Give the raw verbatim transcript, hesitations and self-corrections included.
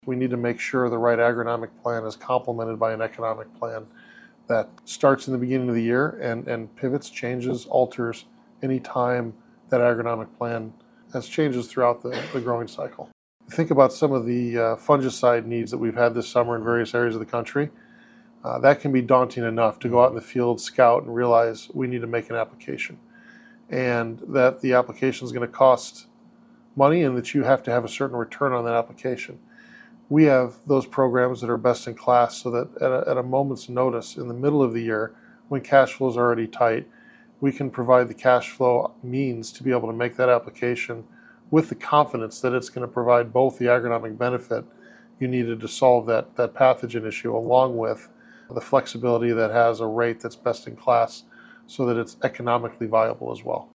We need to make sure the right agronomic plan is complemented by an economic plan that starts in the beginning of the year and, and pivots, changes, alters any time that agronomic plan has changes throughout the, the growing cycle. Think about some of the uh, fungicide needs that we've had this summer in various areas of the country. Uh, that can be daunting enough to go out in the field, scout, and realize we need to make an application. And that the application is going to cost money and that you have to have a certain return on that application. We have those programs that are best in class so that at a, at a moment's notice in the middle of the year, when cash flow is already tight, we can provide the cash flow means to be able to make that application with the confidence that it's going to provide both the agronomic benefit you needed to solve that, that pathogen issue, along with the flexibility that has a rate that's best in class so that it's economically viable as well.